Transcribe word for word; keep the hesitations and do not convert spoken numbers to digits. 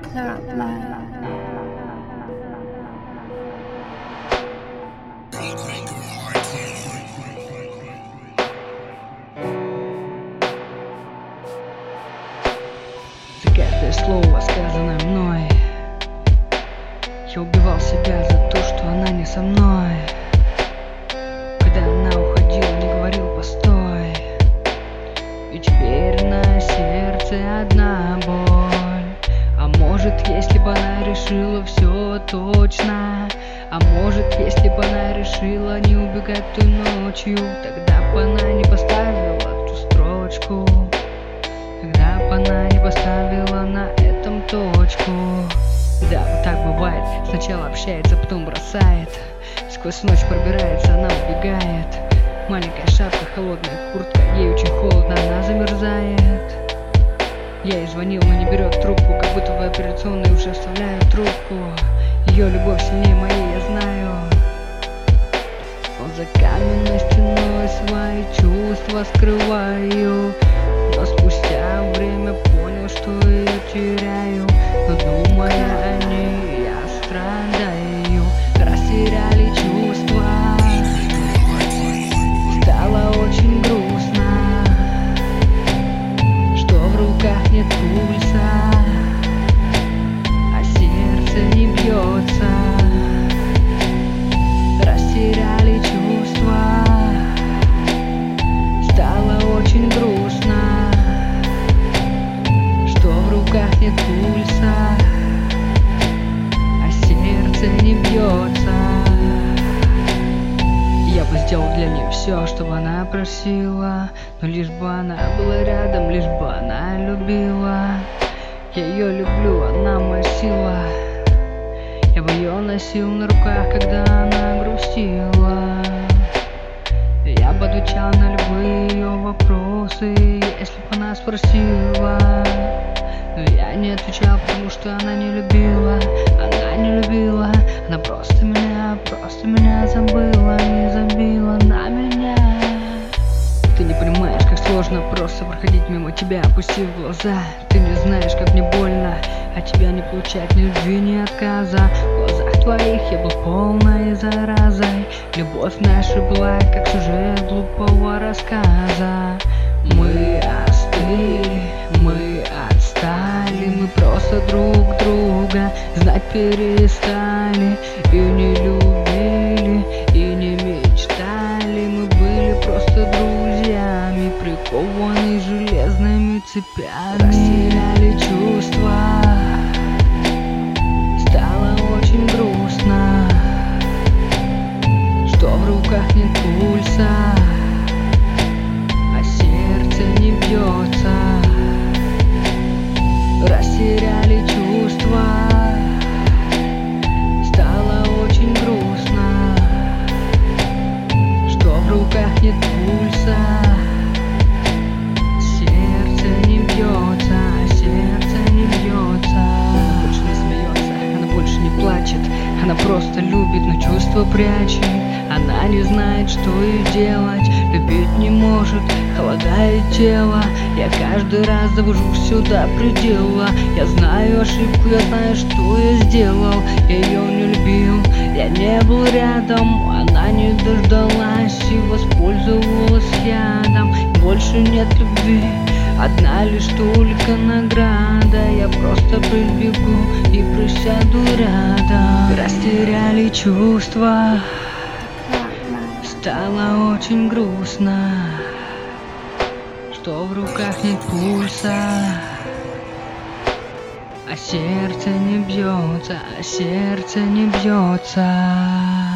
Third Life. За каждое слово, сказанное мной, я убивал себя за то, что она не со мной. Когда она уходила, не говорил постой. И теперь на сердце одна боль. А может, если бы она решила все точно, а может, если бы она решила не убегать той ночью, тогда бы она не поставила ту строчку, тогда бы она не поставила на этом точку. Да, вот так бывает. Сначала общается, потом бросает. Сквозь ночь пробирается, она убегает. Маленькая шапка, холодная куртка, ей очень холодно, она замерзает. Я ей звонил, но не берет трубку, как будто в операционной уже вставляю трубку. Ее любовь сильнее моей, я знаю. Но за каменной стеной свои чувства скрываю. Но спустя время понял, что ее теряю. Но думая о ней, я страдаю. Растеряли чувства, стало очень грустно, что в руках нет пульса, а сердце не бьется. Растеряли чувства, стало очень грустно, что в руках нет пульса, а сердце не бьется. Я бы сделал для нее все, чтобы она просила, но лишь бы она была рядом, лишь бы она любила. Я ее люблю, она моя сила. Я бы ее носил на руках, когда она грустила. Я бы отвечал на любые ее вопросы, если бы она спросила. Но я не отвечал, потому что она не любила. Она не любила, она просто меня, просто меня забыла, не забила на меня. Ты не понимаешь, как сложно просто проходить мимо тебя, опустив глаза. Ты не знаешь, как мне больно от тебя не получать ни любви, ни отказа. В глазах твоих я был полной заразой. Любовь наша была, как сюжет глупого рассказа. Мы остыли, мы отстали, мы просто друг друга знать перестали. И не любили, и не мечтали. Мы были просто друзьями, прикованы железными цепями. Растеряли чувства, стало очень грустно, что в руках нет пульса, а сердце не бьется. Растеряли чувства, стало очень грустно, что в руках нет пульса, сердце не бьется, сердце не бьется. Она больше не смеется, она больше не плачет, она просто любит, но чувства прячет. Она не знает, что ей делать, любить не может, холодает тело. Я каждый раз довожу сюда предела. Я знаю ошибку, я знаю, что я сделал. Я ее не любил, я не был рядом. Она не дождалась и воспользовалась ядом. Больше нет любви, одна лишь только награда. Я просто прибегу и присяду рядом. Растеряли чувства, стало очень грустно, что в руках нет пульса, а сердце не бьется, а сердце не бьется.